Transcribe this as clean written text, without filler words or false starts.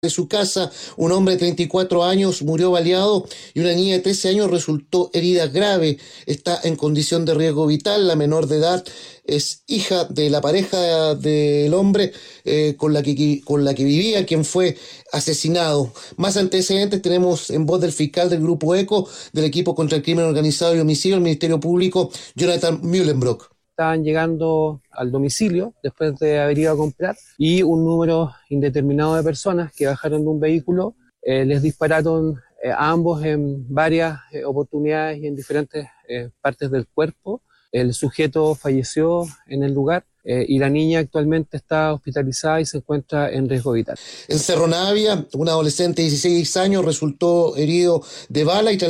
de su casa, un hombre de 34 años murió baleado y una niña de 13 años resultó herida grave. Está en condición de riesgo vital. La menor de edad es hija de la pareja del hombre con la que vivía, quien fue asesinado. Más antecedentes tenemos en voz del fiscal del Grupo ECO, del equipo contra el crimen organizado y homicidio, el Ministerio Público, Jonathan Mühlenbrock. Estaban llegando al domicilio después de haber ido a comprar y un número indeterminado de personas que bajaron de un vehículo les dispararon a ambos en varias oportunidades y en diferentes partes del cuerpo. El sujeto falleció en el lugar y la niña actualmente está hospitalizada y se encuentra en riesgo vital. En Cerro Navia, un adolescente de 16 años resultó herido de bala y